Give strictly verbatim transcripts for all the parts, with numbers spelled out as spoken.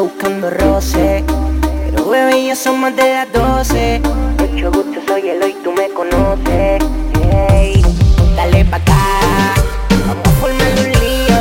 buscando roce, pero bebé ya son más de las doce. Mucho gusto, soy Eloy, tú me conoces. Hey, dale pa' acá, vamos a formar un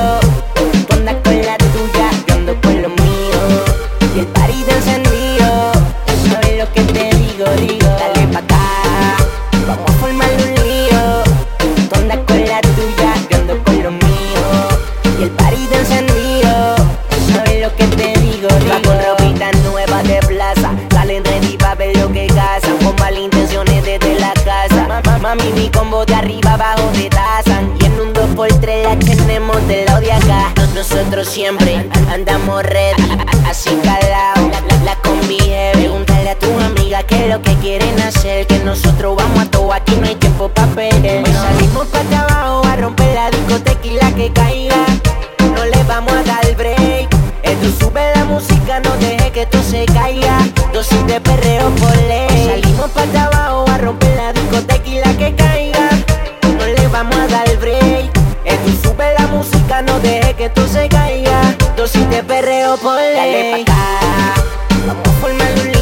lío. Tú andas con la tuya, yo ando con lo mío, y el party te encendido. ¿Sabes lo que te digo? Digo, dale pa' acá, vamos a formar un lío. Tú andas con la tuya, yo ando con lo mío, y el party te encendido. ¿Sabes lo que te digo? Digo, va con ropita nueva de plaza, salen ready pa' ver lo que cazan, con malas intenciones desde la casa. Mami, mi combo de arriba abajo de tazan, y en un dos por tres la tenemos del lado de acá. Nosotros siempre andamos ready, así calado, la, la, la combi heavy. Pregúntale a tu amiga qué es lo que quieren hacer, que nosotros vamos a todo, aquí no hay tiempo pa' perder. Hoy salimos pa' acá abajo a romper la discoteca y la que caiga, no le vamos a dar break. Esto sube la música, no deje que esto se caiga, dosis de perreo por ley. Hoy salimos pa' acá abajo a romper la discoteca y la que caiga, no le vamos a dar break. Esto sube la música, no deje que esto se caiga, dosis de perreo por ley. Dale pa' acá, vamos a formar un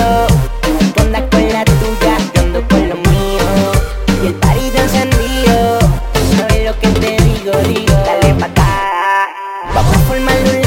lío. Tú andas con la tuya, yo ando con lo mío, y el party te encendido. ¿Sabes lo que te digo? Digo, dale pa' acá, vamos a formar un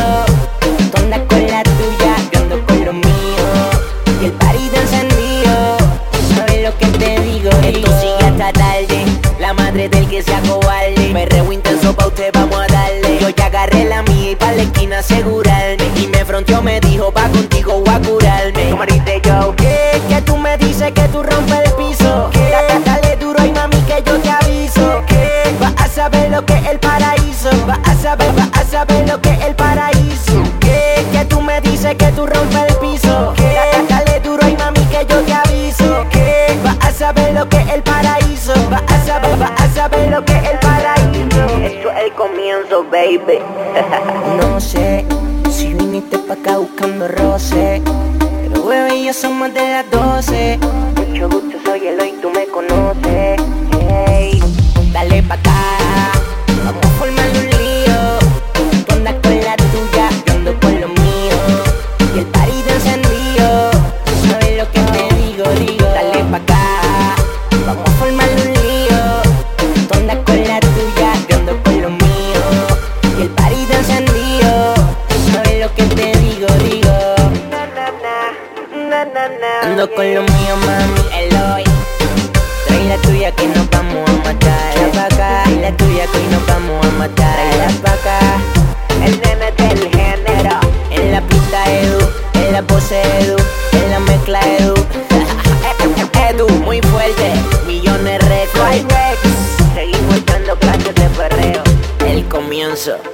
lío. Tú andas con la tuya, yo ando con lo mío, y el party te encendido. ¿Sabes lo que te digo? Esto sigue hasta tarde, la madre del que se acobarde. Perreo intenso pa' usted, vamos a darle. Yo ya agarré la mía y pa' la esquina asegurarme, y me fronteó, me dijo, va contigo, voy a curarme. Tu mariste yo, ¿qué? Que tú me dices que tú rompes el piso, ¿qué? Dale duro y mami que yo te aviso, ¿qué? Vas a saber lo que es el paraíso, vas a saber, vas a saber lo que es el paraíso, ¿qué? Que tú me dices que tú rompes el piso, ¿qué? Dale duro y mami que yo te aviso, ¿qué? Vas a saber lo que es el paraíso, vas a saber, vas a saber lo que es el paraíso. Esto es el comienzo, baby. No sé si viniste pa' acá buscando roce, pero bebé ya son más de las doce. Mucho gusto, soy Eloy, tú me conoces. Hey, dale pa' acá, vamos a formar un lío. Tú andas con la tuya, yo ando con lo mío, y el party te encendido. ¿Sabes lo que te digo? Digo, dale pa' acá, vamos a formar un lío. Tú andas con la tuya, yo ando con lo mío, y el party te encendido. ¿Sabes lo que te digo? Digo, na, na, na, na, ando con lo mío, mami, Eloy. Trae la tuya que nos vamos a matar. Trae pa' acá, trae la tuya que hoy nos vamos a matar. Trae pa' acá, el nene del género. En la pista Edu, en la pose Edu, en la mezcla Edu. Edu, muy fuerte, millones récords. Seguimos dando clases de perreo. El comienzo.